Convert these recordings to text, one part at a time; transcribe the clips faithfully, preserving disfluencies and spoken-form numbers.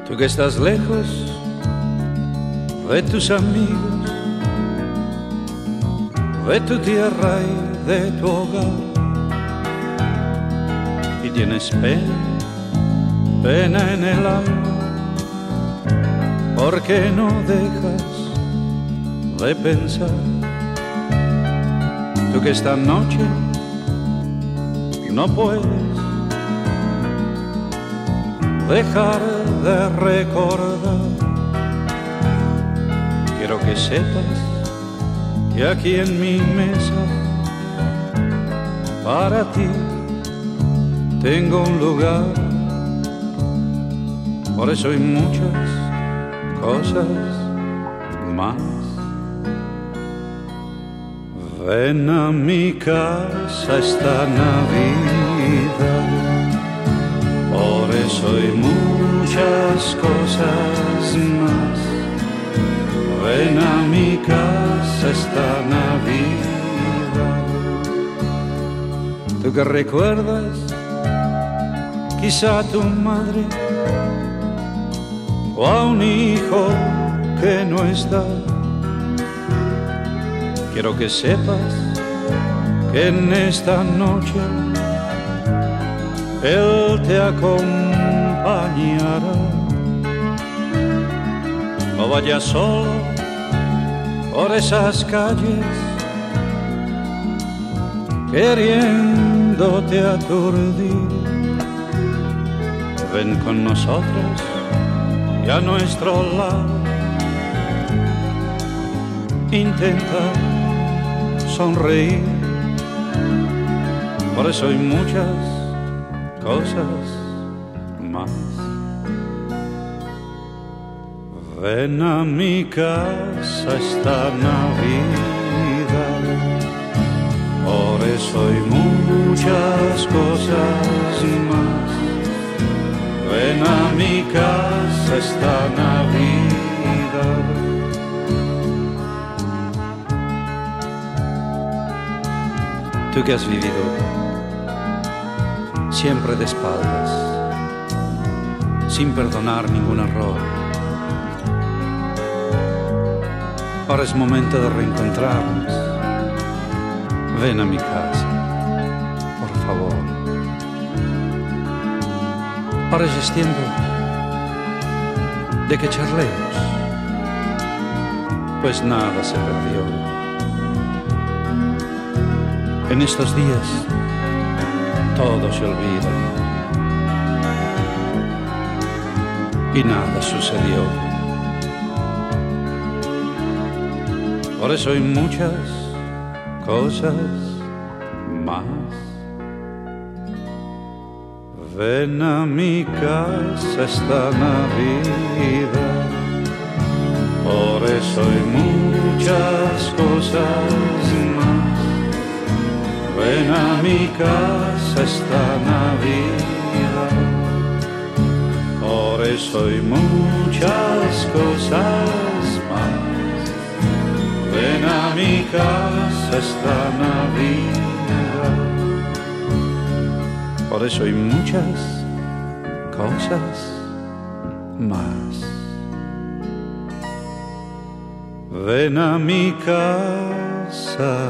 Tú que estás lejos de tus amigos, de tu tierra y de tu hogar, y tienes pena, pena en el alma, porque no dejas de pensar. Tú que esta noche no puedes dejar de recordar. Quiero que sepas que aquí en mi mesa para ti tengo un lugar. Por eso hay muchas cosas más. Ven a mi casa esta Navidad. Por eso hay muchas cosas más. Ven a mi casa esta Navidad. Tú que recuerdas quizá a tu madre o a un hijo que no está. Quiero que sepas que en esta noche Él te acompañará. No vayas solo por esas calles queriéndote aturdir. Ven con nosotros y a nuestro lado intenta sonreír. Por eso hay muchas cosas más. Ven a mi casa esta Navidad. Por eso hay muchas cosas más. Ven a mi casa esta Navidad. Tú que has vivido siempre de espaldas, sin perdonar ningún error, ahora es momento de reencontrarnos. Ven a mi casa, por favor. Ahora ya es tiempo de que charlemos, pues nada se perdió. En estos días todo se olvida y nada sucedió. Por eso hay muchas cosas más. Ven a mi casa esta Navidad. Por eso hay muchas cosas más. Ven a mi casa esta Navidad. Por eso hay muchas cosas más. Ven a mi casa esta Navidad. Por eso hay muchas cosas más. Ven a mi casa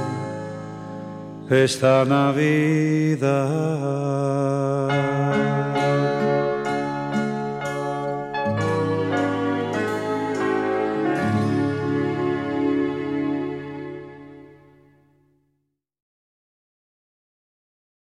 esta Navidad.